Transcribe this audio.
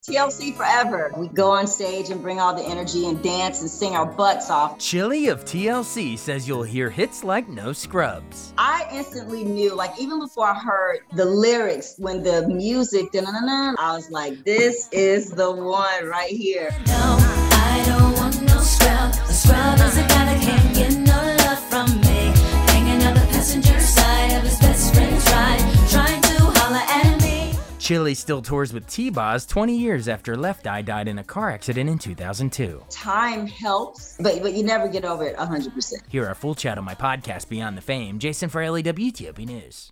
TLC forever. We go on stage and bring all the energy and dance and sing our butts off. Chili of TLC says you'll hear hits like No Scrubs. I instantly knew, like even before I heard the lyrics, when the music, I was like, this is the one right here. No, I don't want no scrub. The scrub is a guy that can't get no love from me. Hanging out the passenger side of his best friend's ride, trying to holler at me. Chili still tours with T-Boz 20 years after Left Eye died in a car accident in 2002. Time helps, but you never get over it 100%. Hear our full chat on my podcast, Beyond the Fame. Jason Fraley, WTOP News.